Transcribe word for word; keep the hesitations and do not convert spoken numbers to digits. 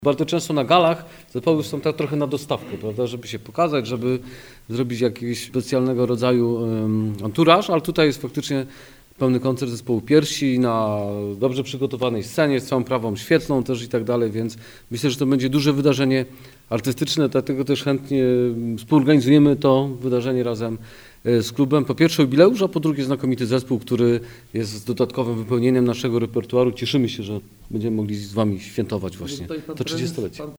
Bardzo często na galach zespoły są tak trochę na dostawkę, prawda, żeby się pokazać, żeby zrobić jakiegoś specjalnego rodzaju um, anturaż, ale tutaj jest faktycznie pełny koncert zespołu Piersi na dobrze przygotowanej scenie, z całą prawą świetlną też i tak dalej, więc myślę, że to będzie duże wydarzenie artystyczne, dlatego też chętnie współorganizujemy to wydarzenie razem z klubem. Po pierwsze jubileusz, a po drugie znakomity zespół, który jest dodatkowym wypełnieniem naszego repertuaru. Cieszymy się, że będziemy mogli z wami świętować właśnie to trzydziestolecie.